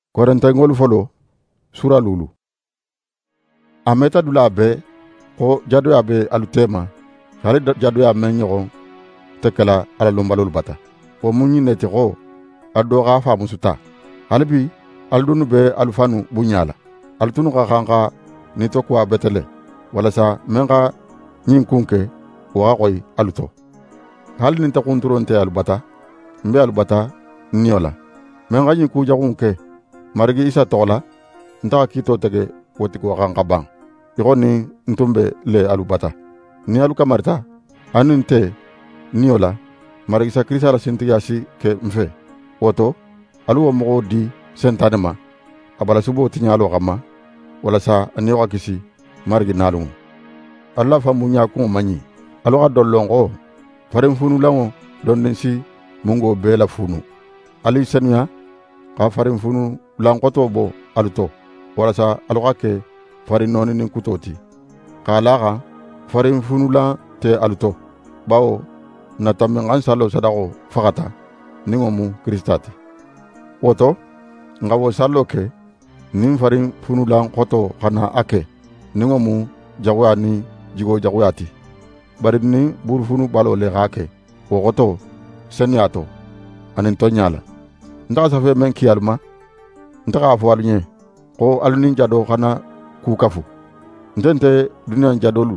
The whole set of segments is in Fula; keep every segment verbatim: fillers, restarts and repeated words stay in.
Korintengolu folo sura lulu. Ameta dula be ko jado ya be alutema. Hali jado ya men ɲɔgɔn tekela ala lombalolu bata. O munyi neti ko ado ga fa musuta. Hali bi aldunu be alufanu bunyala. Altunu ka kanka ni to kwa betele. Walasa menga nyin kunke wa koy aluto. Hali ni ta kunturonte alubata. Mbe alubata niola. Menga nyin kuja kunke. Marigi isa tola nta kito tege woti ko kanka bang. Igoni ntumbe le alubata. Ni alu kamarta aninte niola marigi sa krisa la sintiyasi ke mfe. Woto alu wo mogo di sentanema abala subo tinyalo kama wala sa ani wa kisi marigi nalu. Allah fa munya ko manyi alu ga dollongo farin funu lango donnensi mungo bela funu. Ali senya ka farin funu lankoto bo aluto wala sa alu ga ke farin noni nin kutoti kalaga farin funu la te aluto bawo na tamen an salo sadako fakata ningomu kristati. Woto ngawo salo ke nin farin funu la koto kana ake ningomu jagoya ni jigo jagoyati bari ni buru funu balo le gake wo koto senyato anin tonyala ndaka safe men kiyalma ndaka fo alnye ko alnin jado kana ku kafu ndente dunya jadolu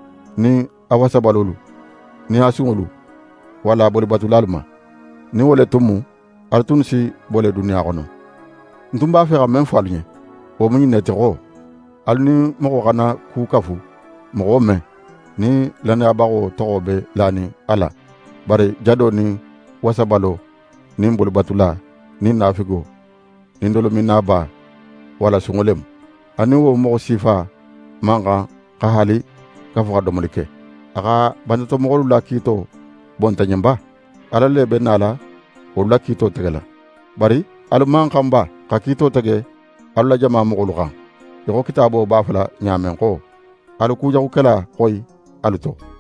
ni awasa balolu ni asungolu wala boli batulalma ni wole tumu altunsi bole dunya kono ntumba fe ga men falnye o munyi netero alni moko kana ku kafu mo me ni lana bago tobe lani ala bare jado ni wasabalo ni boli batula ni nafigo ni ndolo minaba wala sungolem ani wo mo sifa manga ka hali ka fo domolike aga banto mo la kito bonta nyamba ala le benala o la kito tegala bari al man kamba ka kito tege alla jama mo lugan yo kitabo ba fala nyamen ko al ku jagu kala koy aluto